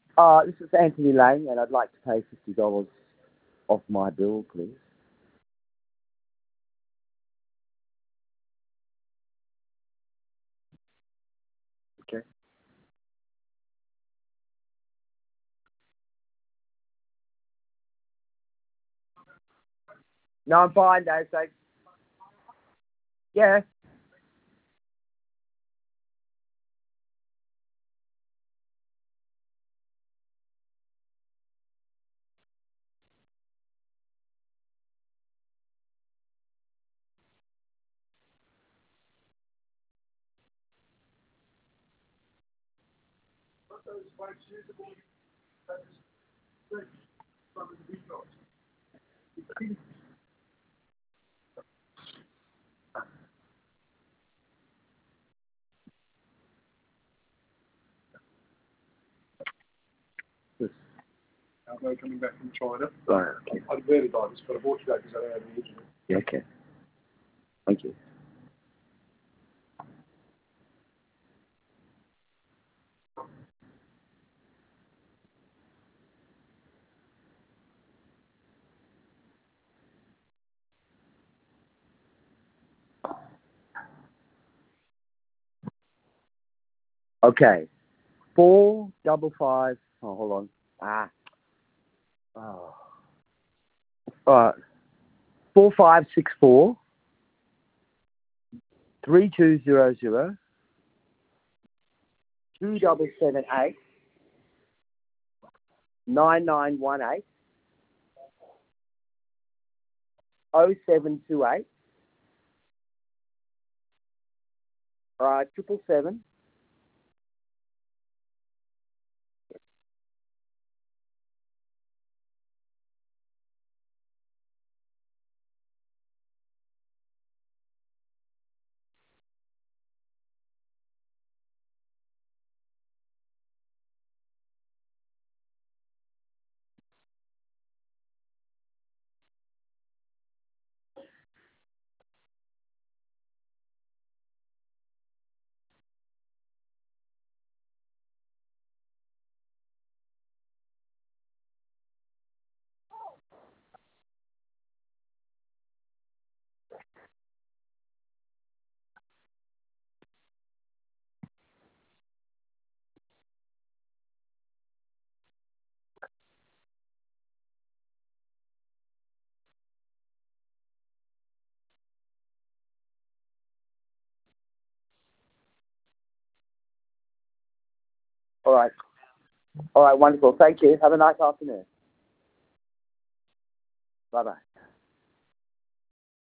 This is Anthony Lang, and I'd like to pay $50 off my bill, please. Okay. No, I'm fine, Dave. Thanks. Yeah. Yes. They're coming back from China. Right. Okay. I'd really like this, but I bought today because I don't have the original. Yeah, okay. Thank you. Okay. 455. Oh, hold on. Oh. All right. 4564 3200 2778 9918 0728 777. All right. All right. Wonderful. Thank you. Have a nice afternoon. Bye bye.